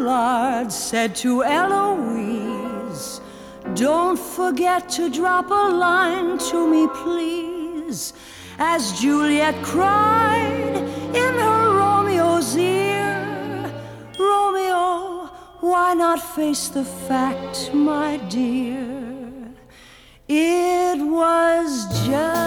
Abelard said to Eloise, "Don't forget to drop a line to me, please," as Juliet cried in her Romeo's ear. "Romeo, why not face the fact, my dear? It was just